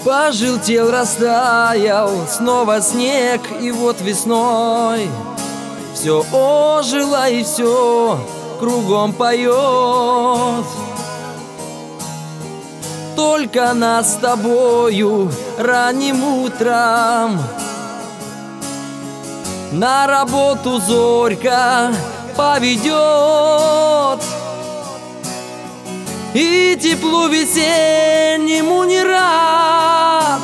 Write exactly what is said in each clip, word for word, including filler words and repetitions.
Пожелтел, растаял, снова снег, и вот весной все ожило и все кругом поет. Только нас с тобою ранним утром на работу зорька поведет, и теплу весеннему не рад,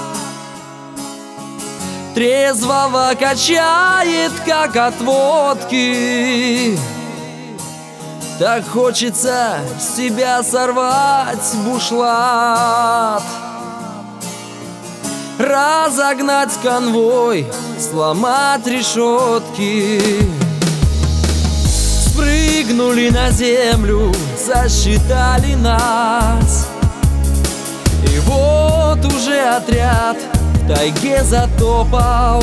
трезвого качает, как от водки. Так хочется с себя сорвать бушлат, разогнать конвой, сломать решетки. Спрыгнули на землю, сосчитали нас, и вот уже отряд в тайге затопал.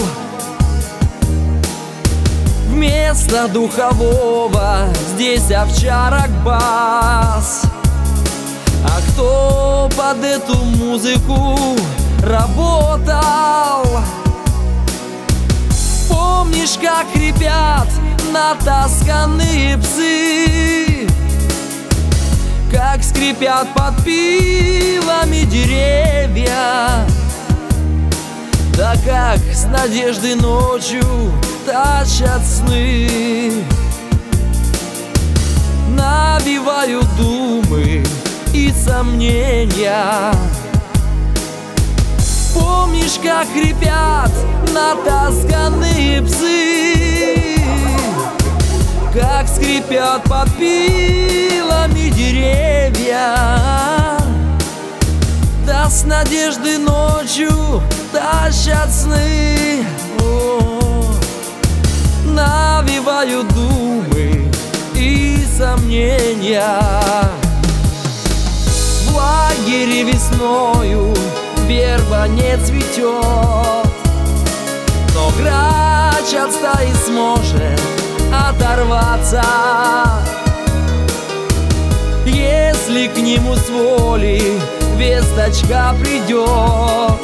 Вместо духового здесь овчарок бас. А кто под эту музыку работал? Помнишь, как хрипят натасканные псы, как скрипят под пилами деревья? Да как с надеждой ночью тащат сны, навевают думы и сомнения. Помнишь, как хрипят натасканные псы, как скрипят под пилами деревья? Да с надеждой ночью тащат сны, о, навевают думы и сомнения. В лагере весною верба не цветет, но грач от стаи сможет оторваться, если к нему с воли весточка придет.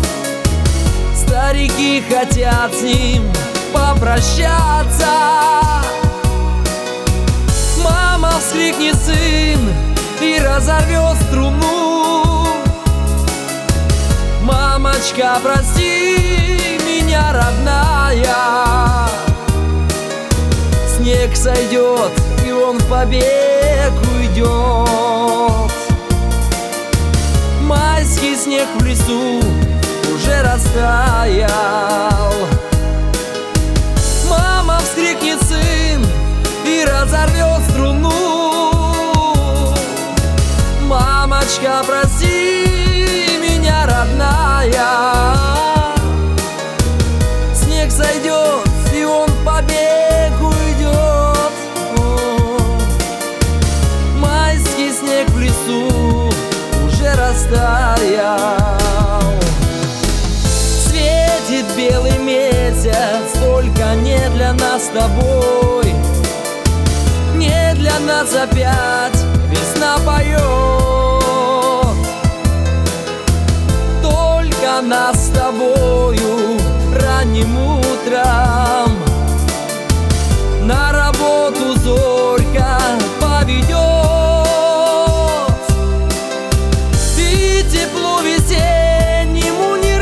Старики хотят с ним попрощаться. Мама вскрикнет сын и разорвет струну. Мамочка, прости меня, родная. Снег сойдет, и он в побег уйдет. Майский снег в лесу уже растаял. Мама вскрикнет сын и разорвет струну. Мамочка, прости меня, родная. Снег сойдет, и он в побег уйдет. О, майский снег в лесу уже растаял. Светит белый месяц, только не для нас с тобой. Не для нас опять весна поет. Только нас с тобою ранним утром на работу зорька поведет, и тепло весеннему не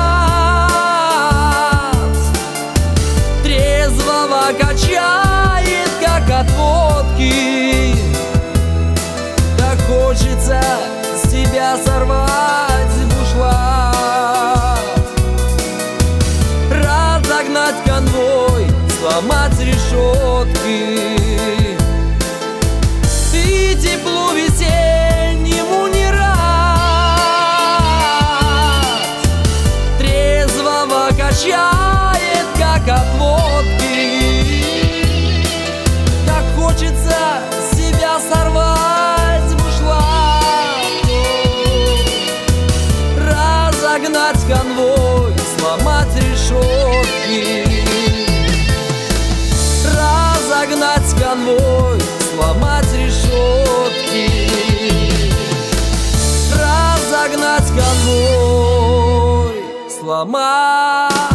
рад, трезвого качает, как от водки. Так хочется с себя сорвать бушлат, разогнать конвой, сломать решетки. И тепло весеннему не рад, трезвого качает, как от водки. Так хочется с себя сорвать бушлат, разогнать конвой, сломать решетки. Разогнать конвой, сломать решетки. Разогнать конвой. сломать.